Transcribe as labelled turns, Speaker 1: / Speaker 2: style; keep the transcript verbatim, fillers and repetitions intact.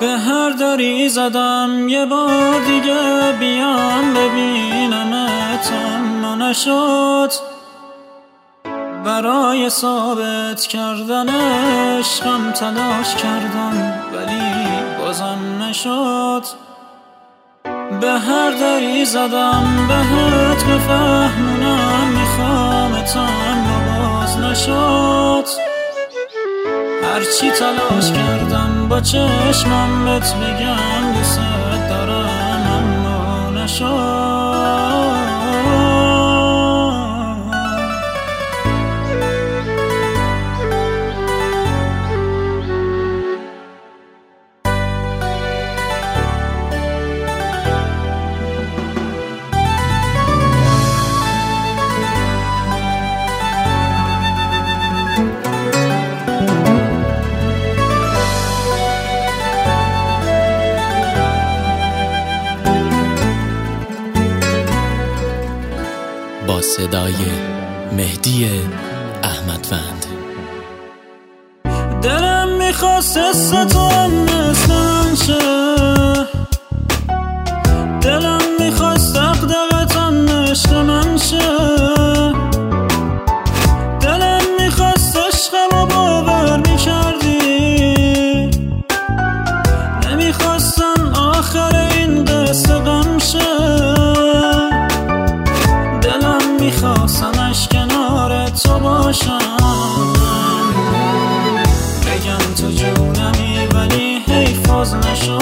Speaker 1: به هر دری زدم یه بار دیگه بیام ببینمت، اما نشد. برای ثابت کردن عشقم تلاش کردم ولی بازم نشد. به هر دری زدم بهت بفهمونم میخوامت، اما باز نشد. هرچی تلاش کردم با چشمم بهت بگم دوست دارم، اما نشد.
Speaker 2: با صدای مهدی احمدوند.
Speaker 1: دلم میخواست ستم مثل من شه، دلم میخواست دقدقتم عشق من شه، دلم میخواست عشقمو باور میکردی، نمیخواستم آخر این قصه غم شه. میخواستمش کنار تو باشم، بگم تو جونمی ولی حیف باز نشد.